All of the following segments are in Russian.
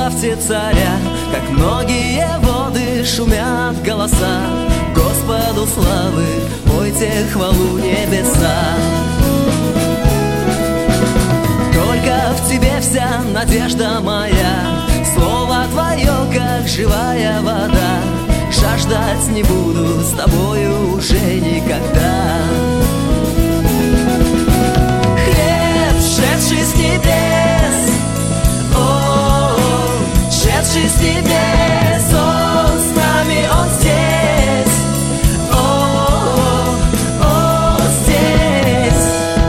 славьте царя, как многие воды шумят голоса. Господу славы, пойте хвалу небеса. Только в тебе вся надежда моя, слово твое, как живая вода. Жаждать не буду с тобою уже никогда. Хлеб, шедший с небес, о, шедший с небес, Он с нами, Он здесь, о, здесь.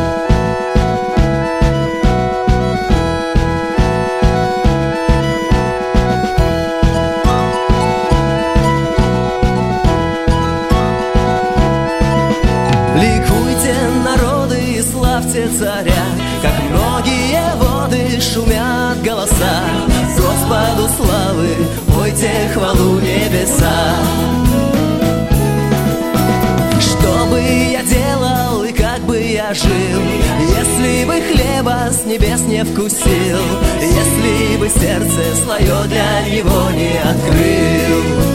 Ликуйте, народы, и славьте царя, как многие воды шумят голоса. Господу славы, пойте хвалу небеса. Что бы я делал и как бы я жил, если бы хлеба с небес не вкусил, если бы сердце свое для него не открыл?